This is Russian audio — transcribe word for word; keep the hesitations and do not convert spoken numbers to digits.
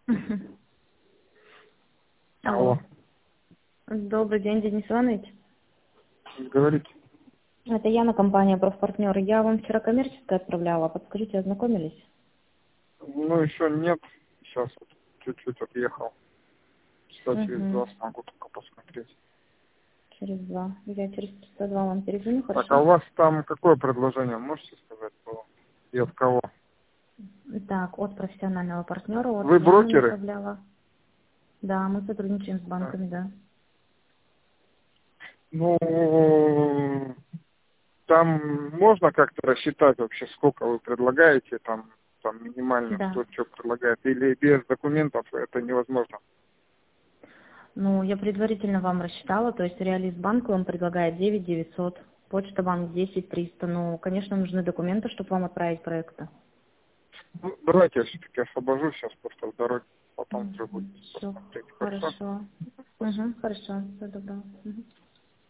Алло. Алло. Добрый день, Денис Иванович. Говорите. Это Яна, компания «Профпартнер». Я вам вчера коммерческое отправляла. Подскажите, ознакомились? Ну, еще нет. Сейчас вот чуть-чуть отъехал. Часа через два Угу. смогу только посмотреть. Через два. Я через часа два вам перезвоню, Так, а хорошо? у вас там какое предложение, можете сказать, было? И от кого? Так, от профессионального партнера, от Вы Яны брокеры? направляла. Да, мы сотрудничаем с Да. банками, да. Ну, там можно как-то рассчитать вообще, сколько вы предлагаете, там, там минимально, Да. кто что предлагает, или без документов это невозможно? Ну, я предварительно вам рассчитала, то есть Реалист банк вам предлагает девять девятьсот, Почта банк десять триста. Ну, конечно, нужны документы, чтобы вам отправить проекты. Ну, давайте я все-таки освобожусь сейчас просто в дороге, потом уже будет Все, посмотреть. Хорошо? хорошо. Спасибо. Угу, хорошо, всего доброго. Мгм.